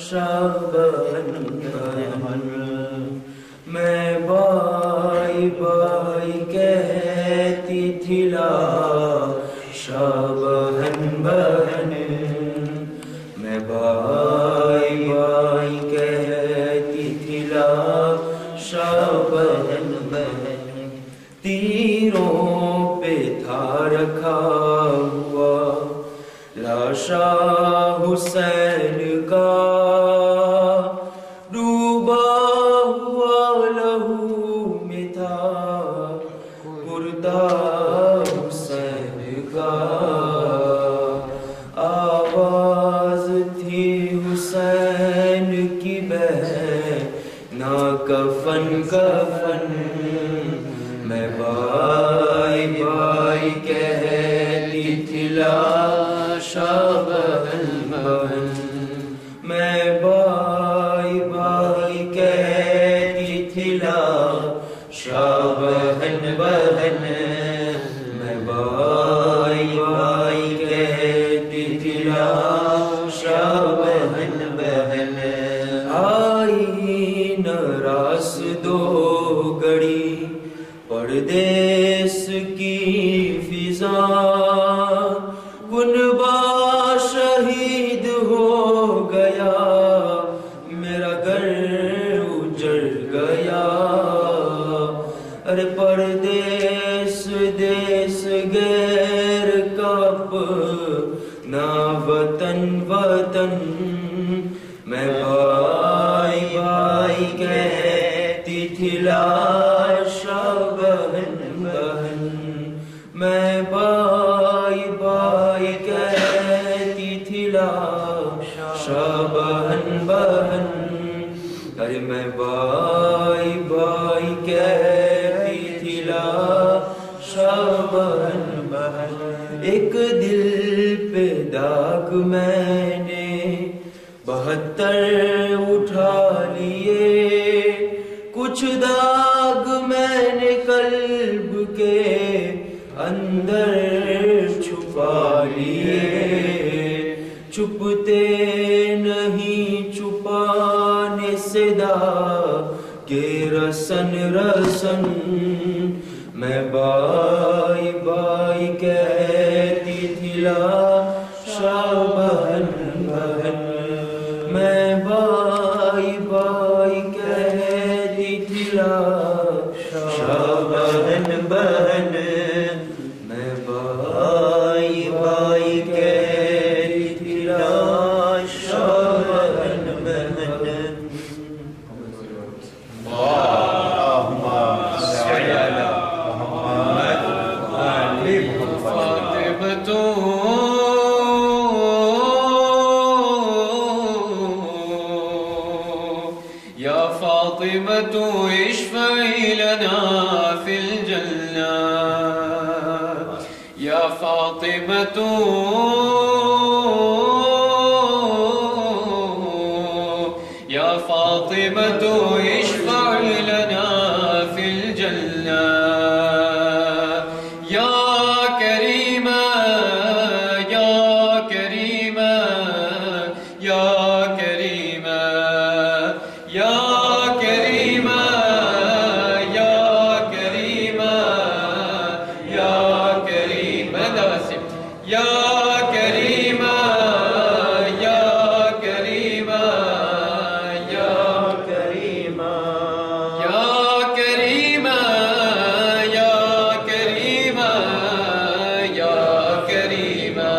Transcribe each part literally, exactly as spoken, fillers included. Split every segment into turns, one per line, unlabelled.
شابہن بہن میں by by کہتی تھی لا شابہن بہن میں بائی بائی کہتی تھی لا شابہن بہن تیروں پہ تھا رکھا ہوا لاشا حسین کا ڈوبا ہوا لہو میں تھا مردہ حسین کا آواز تھی حسین کی بہن نا کفن کفن میں بائی بائی کہتی تھی لا شابہن بہن میں بائی بائی کہتی تھی لا شابہن بہن میں بائی بائی کہتی تھی لا شابہن بہن آئی نراس دو گڑی پردیس کی فضا کنبا شہید ہو گیا میرا گھر اجڑ گیا ارے پردیس دیس غیر کپ نا وطن وطن میں بائی بائی کہتی تھی لا شابہن بہن میں بائی بائی کہتی تھی لا شابہن بہن ارے میں بائی بائی کہتی تھی لا شابہن بہن ایک دل پہ داغ میں نے بہتر اٹھا لیے کچھ داغ میں نے قلب کے اندر چھپا لیے چھپتے نہیں چھپانے سے داغ کے رسن رسن میں بائی بائی کہتی تھی لا شابہن بہن میں بائی بائی کہتی تھی لا شابہن بہن میں بائی بائی کہتی تھی لا شابہن بہن اللہم صلی علی محمد وآل فاطمۃ یا فاطمۃ اشفعی لنا فی الجنہ یا فاطمۃ یا فاطمۃ اشفعی لنا فی الجنہ یا کریمہ یا کریمہ یا کریمہ یا کریمہ یا کریمہ یا کریمہ ناسم یا کریمہ یا کریمہ یا کریمہ یا کریمہ یا کریمہ یا کریمہ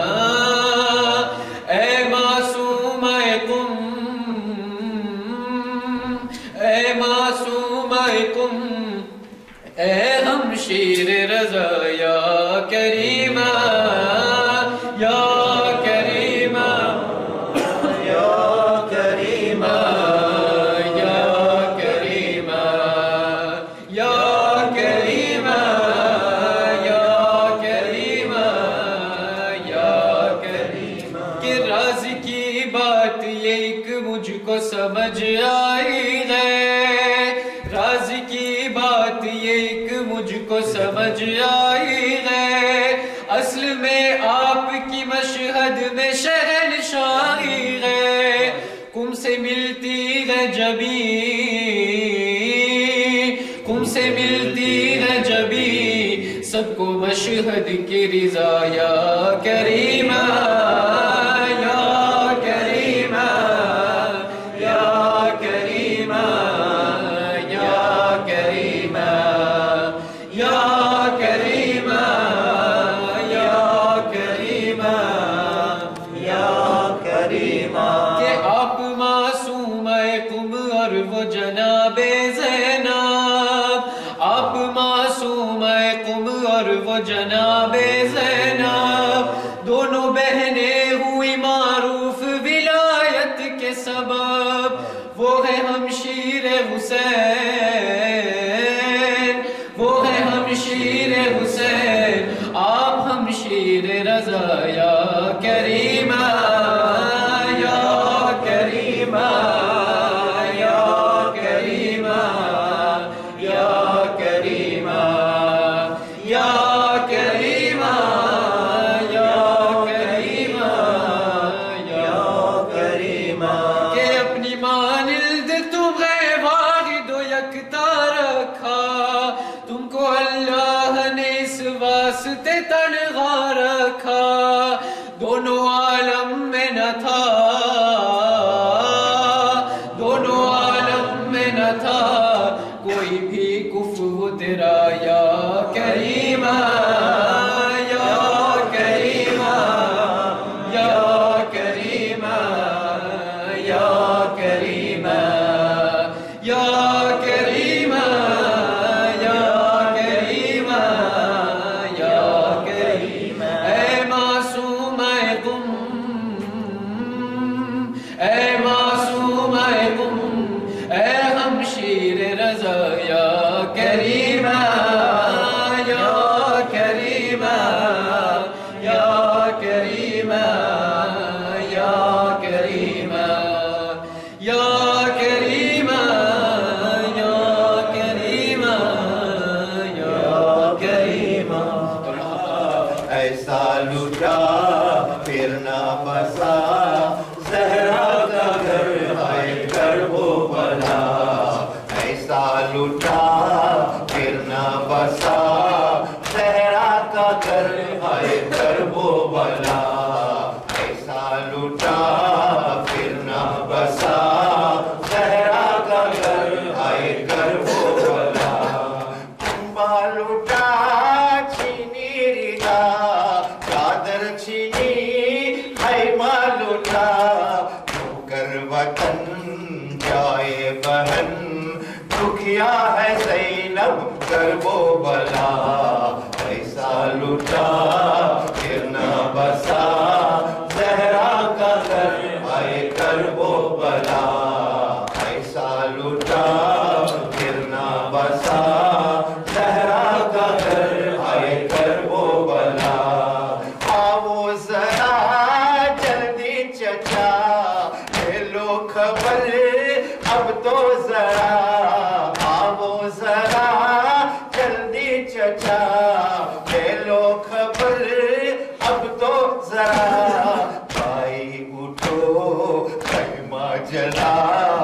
اے معصومہ قم اے معصومہ قم اے ہمشیر رضا یا کریمہ یا کریمہ یا کریمہ یا کریمہ یا کریمہ یا کریمہ یا کریمہ کہ راز کی بات یہ ایک مجھ کو سمجھ آئی ہے راز کی بات یہ ایک مجھ کو سمجھ آئی ہے اصل میں آپ کی مشہد میں شہنشاہی ہے کم ہے جبھی خم سے ملتی ہے جبھی سب کو مشہد کی رضا یا کریمہ یا کریمہ یا کریمہ یا کریمہ یا کریمہ یا کریمہ یا کریمہ کہ آپ معصوم قم اور وہ جناب زینب آپ معصوم قم اور وہ جناب زینب دونوں بہنیں ہوئی معروف ولایت کے سبب وہ ہے ہمشیر حسین وہ ہے ہمشیر حسین آپ ہمشیر رضا یا کریمہ یا کریمہ یا کریمہ یا کریمہ یا کریمہ یا کریمہ یا کریمہ کہ اپنی مانند تمہیں واحد و یکتا رکھا تم کو اللہ نے اس واسطے تنہا رکھا دونوں عالم میں نہ تھا دونوں عالم میں نہ تھا کوئی بھی کفو تیرا یا کریمہ یا کریمہ یا کریمہ یا کریمہ یا کریمہ یا کریمہ یا کریمہ اے معصوم قم اے معصوم قم اے ہمشیر رضا یا کریمہ یا کریمہ یا کریمہ یا کریمہ یا کریمہ یا کریمہ یا کریمہ
ایسا لٹا پھر نہ بسا زہرا کا گھر ہے کربلا ایسا لٹا پھر نہ بسا زہرا کا گھر ہے کربلا ایسا لٹا پھر نہ بسا زہرا کا گھر ہے کربلا لٹا چھینی ردا چادر چھینی خیمہ لٹا کر وطن جائے بہن دکھیا ہے زینب کربو بلا ایسا لٹا پھر نہ بسا زہرا کا گھر ہے کربو بلا ایسا لٹا پھر نہ بسا زہرا کا گھر ہے کربو بلا آؤ ذرا جلدی چچا لے لو خبر اب تو ذرا آؤ ذرا جلدی چچا لے لو خبر اب تو ذرا بھائی اٹھو خیمہ جلا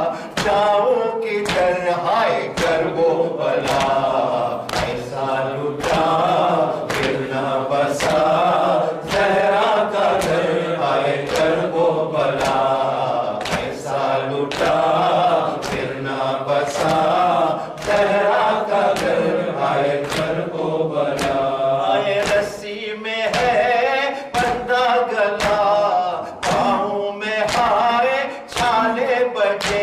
جاؤں کدھر ہائے کربو بلا ایسا لٹا پھر نہ بسا زہرا کا گھر ہے کربو بلا ایسا لٹا پھر نہ بسا زہرا کا گھر ہے کربو بلا آئے رسی میں ہے بندہ گلا پاؤں میں ہائے چھالے بجے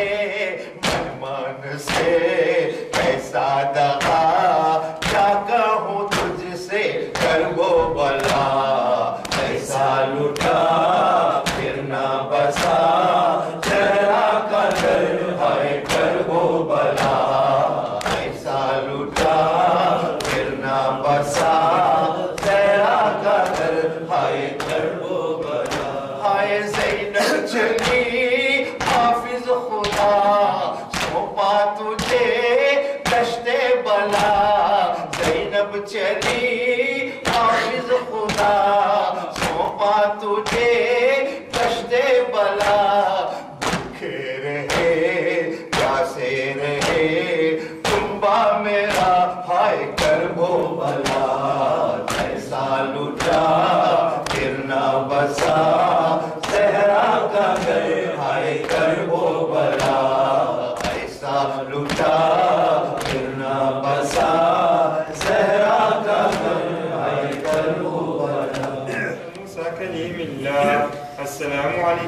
مہمان سے کیسا دغا کیا کہوں تجھ سے کربو بلا ایسا لٹا پھر نہ بسا زہرا کا گھر ہے کربو بلا ایسا لٹا پھر نہ بسا زہرا کا گھر ہے کربو بلا ہائے زینب چلی حافظ خدا سونپا تجھے دشت بلا زینب چلی حافظ خدا سونپا تجھے دشت بلا بھوکے رہے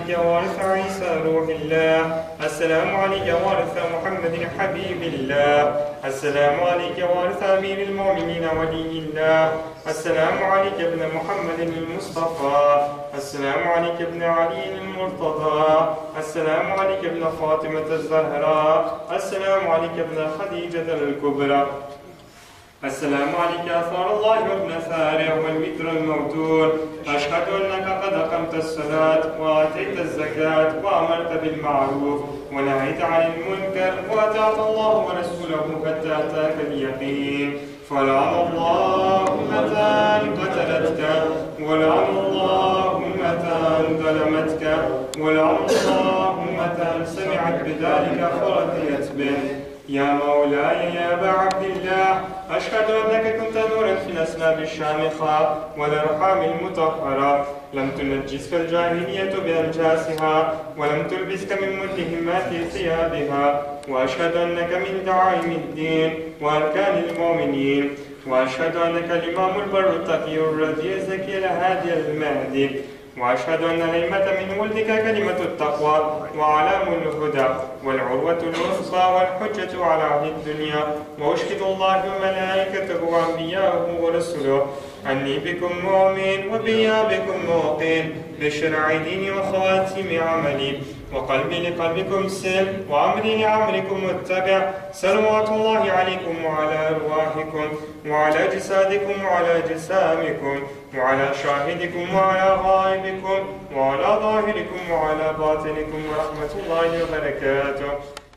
عليك وارث عيسى روح الله. السلام عليك وارث محمد حبيب الله. السلام عليك وارث أمير المؤمنين ولي الله. السلام عليك ابن محمد المصطفى. السلام عليك ابن علي المرتضى. السلام عليك ابن فاطمة الزهراء. السلام عليك ابن خديجة الكبرى. السلام عليك أثار الله وابن ثاره والوتر الموتور. أشهد أنك قد أقمت الصلاة وآتيت الزكاة وأمرت بالمعروف ونهيت عن المنكر وأطعت الله ورسوله حتى أتاك اليقين. فلعن الله أمة قتلتك ولعن الله أمة ظلمتك ولعن الله أمة سمعت بذلك فرضيت به. يا مولاي يا أبا عبد الله، أشهد أنك كنت نورا في الأسناب الشامخة والأرحام المطهرة، لم تنجسك الجاهلية بأنجاسها ولم تلبسك من ملهمات ثيابها، وأشهد أنك من دعائم الدين وأركان المؤمنين، وأشهد أنك الإمام البر التقي الرضي الزكي الهادي المهدي، وأشهد أن الأئمة من ولدك كلمة التقوى وعلام الهدى والعروة الوثقى والحجة على أهل الدنيا، وأشهد الله وملائكته وأنبياءه ورسله أني بكم مؤمن وبي بكم موقن بشرع ديني وخواتم عملي، وقلبي لقلبكم سلم وأمري لأمركم متبع. صلوات الله عليكم وعلى أرواحكم وعلى جسادكم وعلى جسامكم وعلى شاهدكم وعلى غائبكم وعلى ظاهركم وعلى باطنكم ورحمة الله وبركاته.